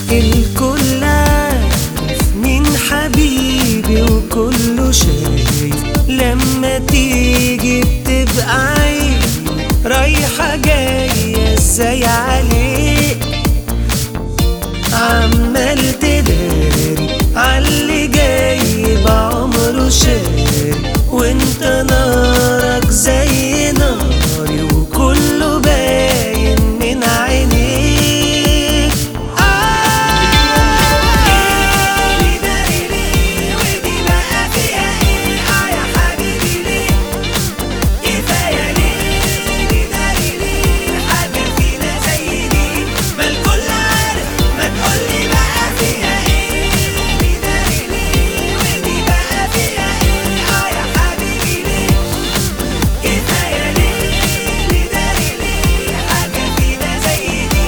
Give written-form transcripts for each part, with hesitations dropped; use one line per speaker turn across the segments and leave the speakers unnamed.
الكل عارف مين حبيبي وكله شايف لما تيجي بتبقى عيب رايحة جاية ازاي عليك عمال تداري عاللي جاي بعمره شاري وانت نارك زي ناري وكله باين من عينيك ليه داري ليه ودي بقى فيها ايه يا حبيبي ليه كفاية ليه داري ليه حاجة فينا زي دي ما الكل عارف ما تقولي بقى فيها ايه ليه داري ليه ودي بقى فيها ايه يا حبيبي ليه كفاية ليه داري ليه حاجة فينا زي دي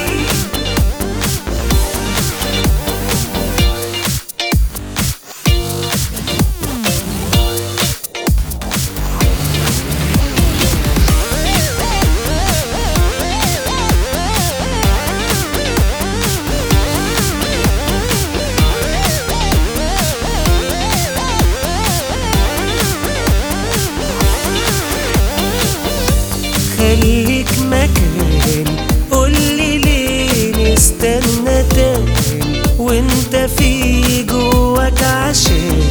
خليك مكاني قولي ليه نستنى تاني وانت في جواك عشان